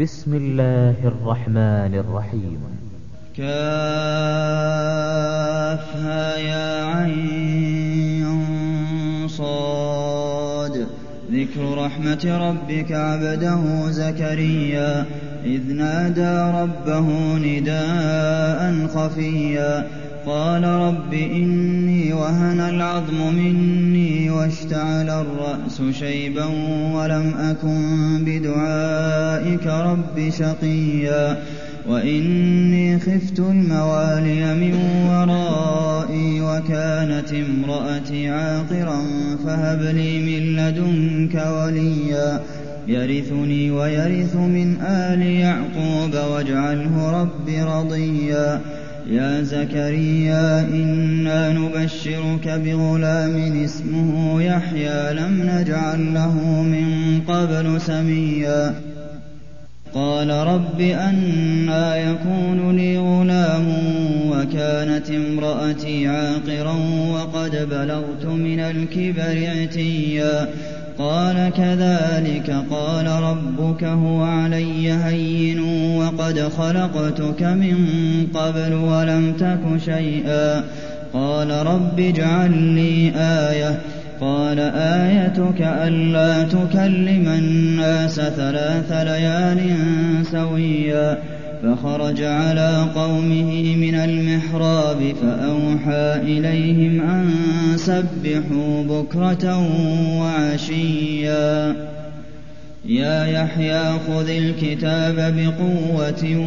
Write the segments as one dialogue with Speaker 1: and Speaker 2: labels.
Speaker 1: بسم الله الرحمن الرحيم.
Speaker 2: كافها يا عين صاد. ذكر رحمة ربك عبده زكريا إذ نادى ربه نداء خفيا قال رب إني وهن العظم مني واشتعل الرأس شيبا ولم أكن بدعائك رب شقيا وإني خفت الموالي من ورائي وكانت امرأتي عاقرا فهب لي من لدنك وليا يرثني ويرث من آل يعقوب واجعله رب رضيا يا زكريا إنا نبشرك بغلام اسمه يحيى لم نجعل له من قبل سميا قال رب أنى يكون لي غلام وكانت امرأتي عاقرا وقد بلغت من الكبر عتيا قال كذلك قال ربك هو علي هين وقد خلقتك من قبل ولم تك شيئا قال رب اجعل لي آية قال آيتك ألا تكلم الناس 3 ليال سويا فخرج على قومه من المحراب فأوحى إليهم أن سبحوا بكرة وعشيا يا يحيى خذ الكتاب بقوة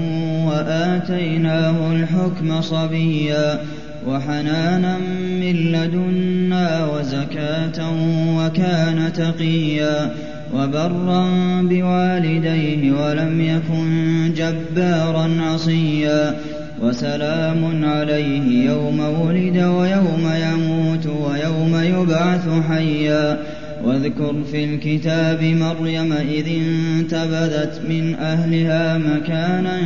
Speaker 2: وآتيناه الحكم صبيا وحنانا من لدنا وزكاة وكان تقيا وبرا بوالديه ولم يكن جبارا عصيا وسلام عليه يوم ولد ويوم يموت ويوم يبعث حيا واذكر في الكتاب مريم إذ انتبذت من أهلها مكانا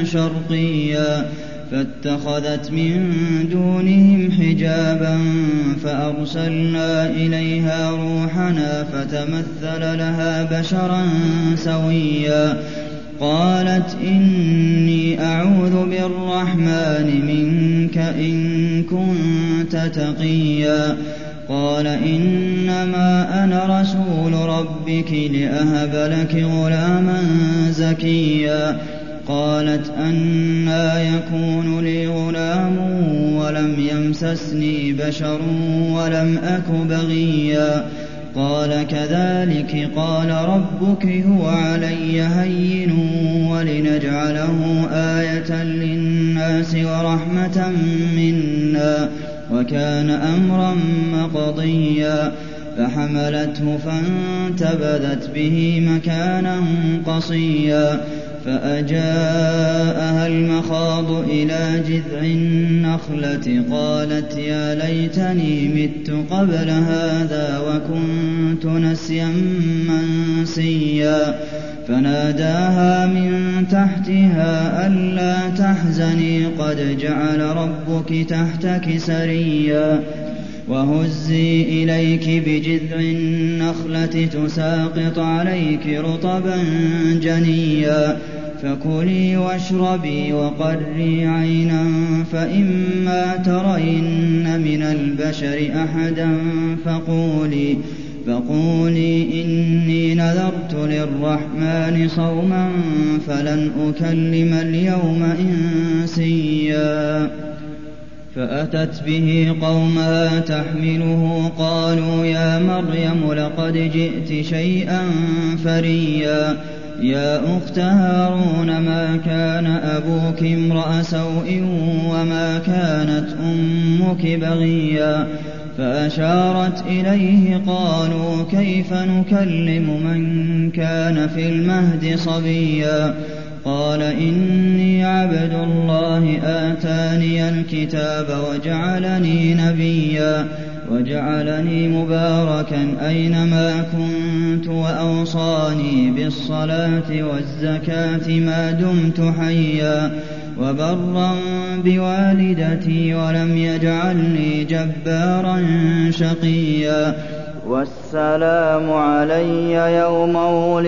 Speaker 2: شرقيا فاتخذت من دونهم حجابا فأرسلنا إليها روحنا فتمثل لها بشرا سويا قالت إني أعوذ بالرحمن منك إن كنت تقيا قال إنما أنا رسول ربك لأهب لك غلاما زكيا قالت أنى يكون لي غلام ولم يمسسني بشر ولم أك بغيا قال كذلك قال ربك هو علي هين ولنجعله آية للناس ورحمة منا وكان أمرا مقضيا فحملته فانتبذت به مكانا قصيا فأجاءها المخاض إلى جذع النخلة قالت يا ليتني مت قبل هذا وكنت نسيا منسيا فناداها من تحتها ألا تحزني قد جعل ربك تحتك سريا وهزي إليك بجذع النخلة تساقط عليك رطبا جنيا فكلي واشربي وقري عينا فإما ترين من البشر أحدا فقولي إني نذرت للرحمن صوما فلن أكلم اليوم إنسيا فأتت به قومها تحمله قالوا يا مريم لقد جئت شيئا فريا يا أخت هارون ما كان أبوك امرأ سوء وما كانت أمك بغيا فأشارت إليه قالوا كيف نكلم من كان في المهد صبيا قال إني عبد الله آتاني الكتاب وجعلني نبيا وجعلني مباركا أينما كنت وأوصاني بالصلاة والزكاة ما دمت حيا وبرا بوالدتي ولم يجعلني جبارا شقيا والسلام علي يوم ولدت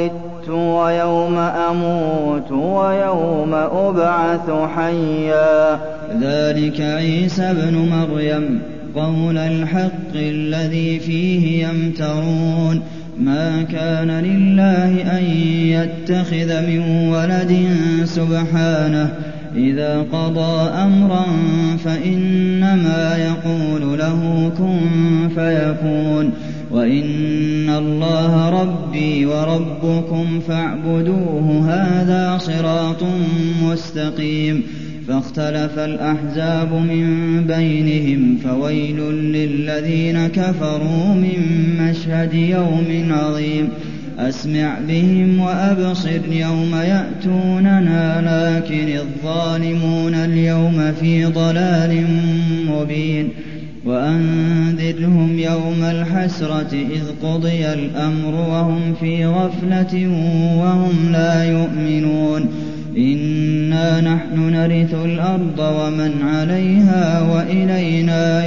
Speaker 2: ولدت ويوم أموت ويوم أبعث حيا ذلك عيسى ابن مريم قول الحق الذي فيه يمترون ما كان لله أن يتخذ من ولد سبحانه إذا قضى أمرا فإنما يقول له كن فيكون وإن الله ربي وربكم فاعبدوه هذا صراط مستقيم فاختلف الأحزاب من بينهم فويل للذين كفروا من مشهد يوم عظيم أسمع بهم وأبصر يوم يأتوننا لكن الظالمون اليوم في ضلال مبين وأنذرهم يوم الحسرة إذ قضي الأمر وهم في غفلة وهم لا يؤمنون إنا نحن نرث الأرض ومن عليها وإلينا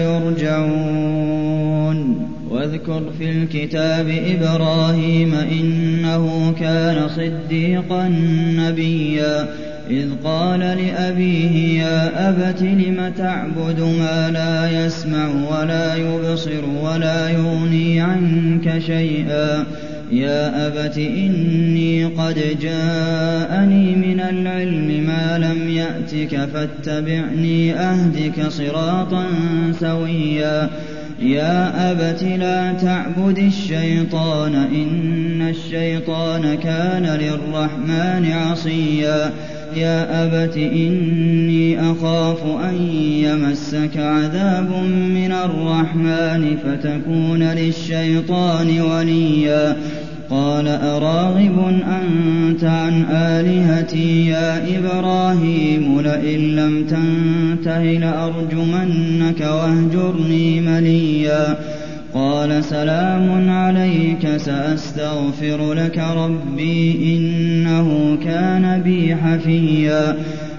Speaker 2: يرجعون واذكر في الكتاب إبراهيم إنه كان صديقا نبيا إذ قال لأبيه يا أبت لم تعبد ما لا يسمع ولا يبصر ولا يغني عنك شيئا يا أبت إني قد جاءني من العلم ما لم يأتك فاتبعني أهدك صراطا سويا يا أبت لا تعبد الشيطان إن الشيطان كان للرحمن عصيا يا أبت إني أخاف أن يمسك عذاب من الرحمن فتكون للشيطان وليا قال أراغب أنت عن آلهتي يا إبراهيم لئن لم تنته لأرجمنك واهجرني مليا قال سلام عليك سأستغفر لك ربي إنه كان بي حفيا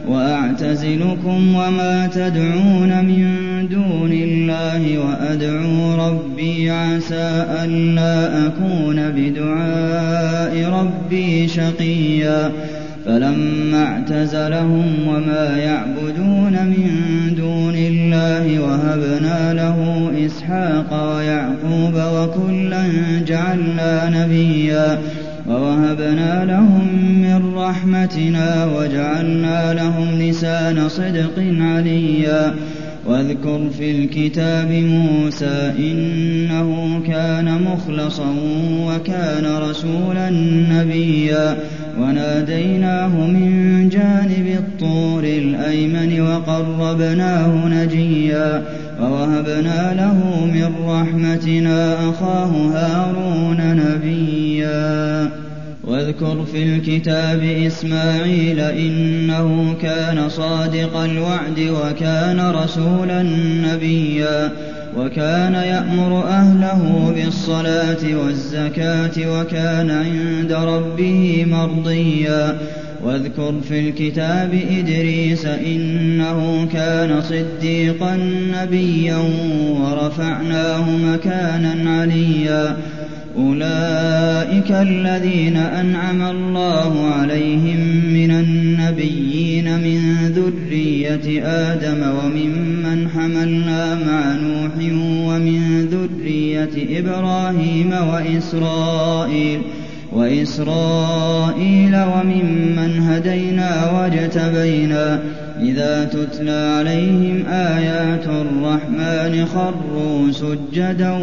Speaker 2: وأعتزلكم وما تدعون من دون الله وأدعو ربي عسى ألا أكون بدعاء ربي شقيا فلما اعتزلهم وما يعبدون من دون الله وهبنا له إسحاق ويعقوب وكلا جعلنا نبيا ووهبنا لهم من رحمتنا وجعلنا لهم لسان صدق عليا واذكر في الكتاب موسى إنه كان مخلصا وكان رسولا نبيا وناديناه من جانب الطور الأيمن وقربناه نجيا ووهبنا له من رحمتنا أخاه هارون نبيا واذكر في الكتاب إسماعيل إنه كان صادق الوعد وكان رسولا نبيا وكان يأمر أهله بالصلاة والزكاة وكان عند ربه مرضيا واذكر في الكتاب إدريس إنه كان صديقا نبيا ورفعناه مكانا عليا أولئك الذين أنعم الله عليهم من النبيين من ذرية آدم وممن حملنا مع نوح ومن ذرية إبراهيم وإسرائيل وممن هدينا واجتبينا إذا تتلى عليهم آيات الرحمن خروا سجدا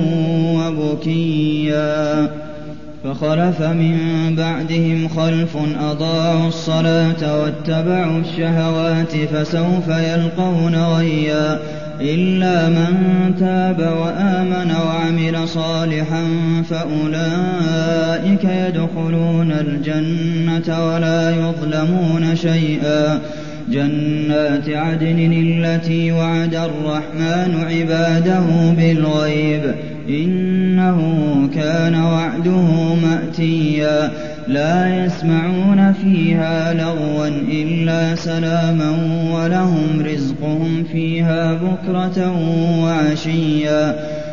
Speaker 2: وبكيا فخلف من بعدهم خلف أضاعوا الصلاة واتبعوا الشهوات فسوف يلقون غيا إلا من تاب وآمن وعمل صالحا فأولئك يدخلون الجنة ولا يظلمون شيئا جنات عدن التي وعد الرحمن عباده بالغيب إنه كان وعده مأتيا لا يسمعون فيها لغوا إلا سلاما ولهم رزقهم فيها بكرة وعشيا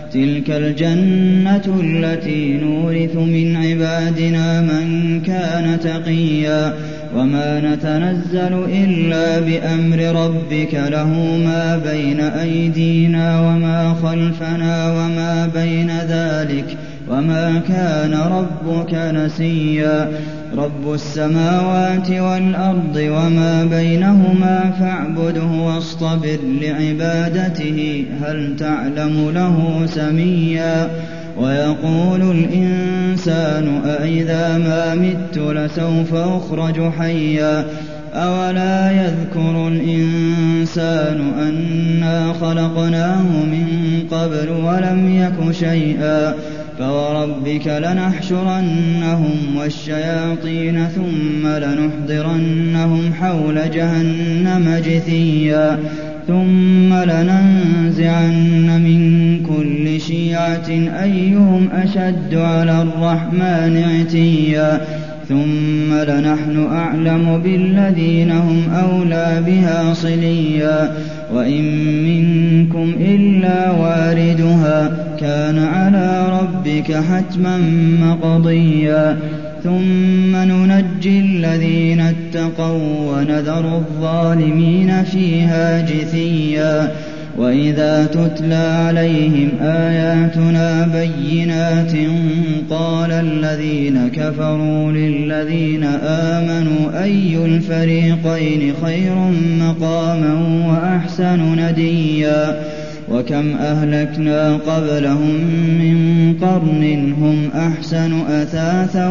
Speaker 2: تِلْكَ الْجَنَّةُ الَّتِي نُورِثُ مِنْ عِبَادِنَا مَن كَانَ تَقِيًّا وَمَا نَتَنَزَّلُ إِلَّا بِأَمْرِ رَبِّكَ لَهُ مَا بَيْنَ أَيْدِينَا وَمَا خَلْفَنَا وَمَا بَيْنَ ذَٰلِكَ وَمَا كَانَ رَبُّكَ نَسِيًّا رَبُّ السَّمَاوَاتِ وَالْأَرْضِ وَمَا بَيْنَهُمَا فَاعْبُدْهُ وَاصْطَبِرْ لِعِبَادَتِهِ هَلْ تَعْلَمُ لَهُ سَمِيًّا وَيَقُولُ الْإِنسَانُ أَإِذَا مَا مِتُّ لَسَوْفَ أُخْرَجُ حَيًّا أَوَلَا يَذْكُرُ الْإِنسَانُ أَنَّا خَلَقْنَاهُ مِن قَبْلُ وَلَمْ يَكُ شَيْئًا فَوَرَبِّكَ لَنَحْشُرَنَّهُمْ وَالشَّيَاطِينَ ثُمَّ لَنُحْضِرَنَّهُمْ حَوْلَ جَهَنَّمَ جِثِيًّا ثُمَّ لَنَنزِعَنَّ مِن كُلِّ شِيعَةٍ أَيُّهُمْ أَشَدُّ عَلَى الرَّحْمَٰنِ عِتِيًّا ثُمَّ لَنَحْنُ أَعْلَمُ بِالَّذِينَ هُمْ أَوْلَىٰ بِهَا صِلِيًّا وَإِن مِّنكُمْ إِلَّا وَارِدُهَا كَانَ عَلَىٰ رَبِّكَ حَتْمًا مَّقْضِيًّا ثُمَّ نُنَجِّي الَّذِينَ اتَّقَوا وَّنَذَرُ الظَّالِمِينَ فِيهَا جِثِيًّا وَإِذَا تُتْلَىٰ عَلَيْهِمْ آيَاتُنَا بَيِّنَاتٍ قَالَ الَّذِينَ كَفَرُوا لِلَّذِينَ آمَنُوا أَيُّ الْفَرِيقَيْنِ خَيْرٌ مَّقَامًا وَأَحْسَنُ نَدِيًّا وَكَمْ أَهْلَكْنَا قَبْلَهُم مِّن قَرْنٍ هُمْ أَحْسَنُ أَثَاثًا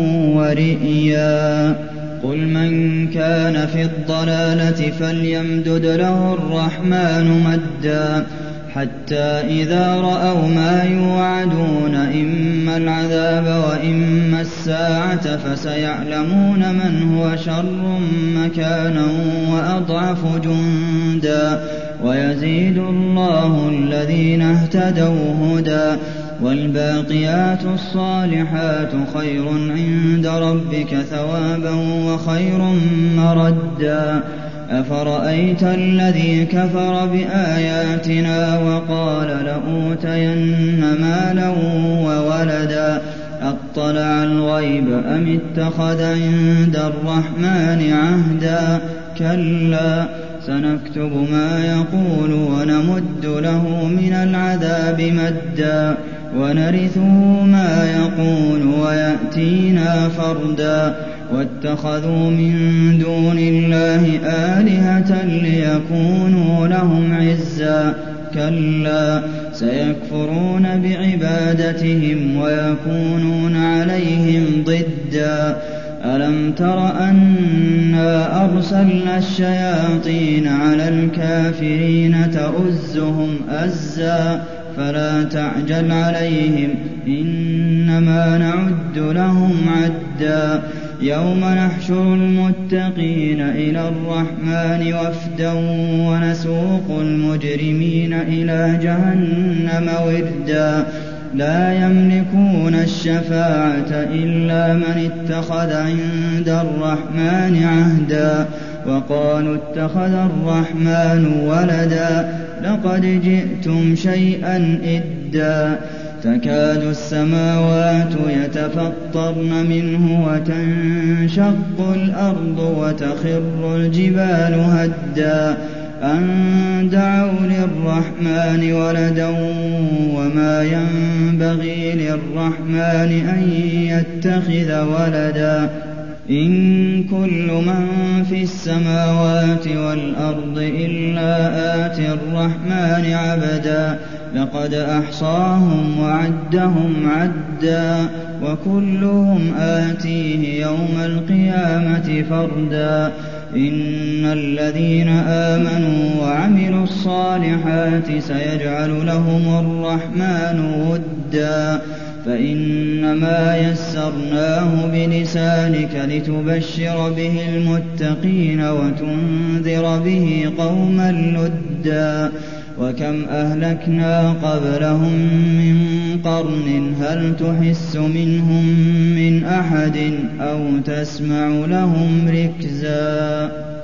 Speaker 2: وَرِئْيًا قُلْ مَن كَانَ فِي الضَّلَالَةِ فَلْيَمْدُدْ لَهُ الرَّحْمَٰنُ مَدًّا حَتَّىٰ إِذَا رَأَوْا مَا يُوعَدُونَ إِمَّا الْعَذَابَ وَإِمَّا السَّاعَةَ فَسَيَعْلَمُونَ مَنْ هُوَ شَرٌّ مَّكَانًا وَأَضْعَفُ جُندًا وَيَزِيدُ اللَّهُ الَّذِينَ اهْتَدَوْا هُدًى وَالْبَاقِيَاتُ الصَّالِحَاتُ خَيْرٌ عِندَ رَبِّكَ ثَوَابًا وَخَيْرٌ مَّرَدًّا أَفَرَأَيْتَ الَّذِي كَفَرَ بِآيَاتِنَا وَقَالَ لَأُوتَيَنَّ مَالًا وَوَلَدًا أَطَّلَعَ الْغَيْبَ أَمِ اتَّخَذَ عِندَ الرَّحْمَٰنِ عَهْدًا كَلَّا سَنَكْتُبُ مَا يَقُولُ وَنَمُدُّ لَهُ مِنَ الْعَذَابِ مَدًّا وَنَرِثُهُ مَا يَقُولُ وَيَأْتِينَا فَرْدًا وَاتَّخَذُوا مِن دُونِ اللَّهِ آلِهَةً لِّيَكُونُوا لَهُمْ عِزًّا كَلَّا سَيَكْفُرُونَ بِعِبَادَتِهِمْ وَيَكُونُونَ عَلَيْهِمْ ضِدًّا أَلَمْ تَرَ أَنَّا أَرْسَلْنَا الشَّيَاطِينَ عَلَى الْكَافِرِينَ تَؤُزُّهُمْ أَزًّا فَلَا تَعْجَلْ عَلَيْهِمْ إِنَّمَا نَعُدُّ لَهُمْ عَدًّا يَوْمَ نَحْشُرُ الْمُتَّقِينَ إِلَى الرَّحْمَٰنِ وَفْدًا وَنَسُوقُ الْمُجْرِمِينَ إِلَىٰ جَهَنَّمَ وِرْدًا لَّا يَمْلِكُونَ الشَّفَاعَةَ إِلَّا مَنِ اتَّخَذَ عِندَ الرَّحْمَٰنِ عَهْدًا وَقَالُوا اتَّخَذَ الرَّحْمَٰنُ وَلَدًا لَّقَدْ جِئْتُمْ شَيْئًا إِدًّا تَكَادُ السَّمَاوَاتُ يَتَفَطَّرْنَ مِنْهُ وَتَنشَقُّ الْأَرْضُ وَتَخِرُّ الْجِبَالُ هَدًّا أَن دَعَوْا لِلرَّحْمَٰنِ وَلَدًا وَمَا يَنبَغِي لِلرَّحْمَٰنِ أَن يَتَّخِذَ وَلَدًا إِن كُلُّ مَن فِي السَّمَاوَاتِ وَالْأَرْضِ إِلَّا آتِي الرَّحْمَٰنِ عَبْدًا لَّقَدْ أَحْصَاهُمْ وَعَدَّهُمْ عَدًّا وَكُلُّهُمْ آتِيهِ يَوْمَ الْقِيَامَةِ فَرْدًا إِنَّ الَّذِينَ آمَنُوا وَعَمِلُوا الصَّالِحَاتِ سَيَجْعَلُ لَهُمُ الرَّحْمَٰنُ وُدًّا فَإِنَّمَا يَسَّرْنَاهُ بِلِسَانِكَ لِتُبَشِّرَ بِهِ الْمُتَّقِينَ وَتُنذِرَ بِهِ قَوْمًا لُّدًّا وَكَمْ أَهْلَكْنَا قَبْلَهُم مِّن قَرْنٍ هَلْ تُحِسُّ مِنْهُم مِّنْ أَحَدٍ أَوْ تَسْمَعُ لَهُمْ رِكْزًا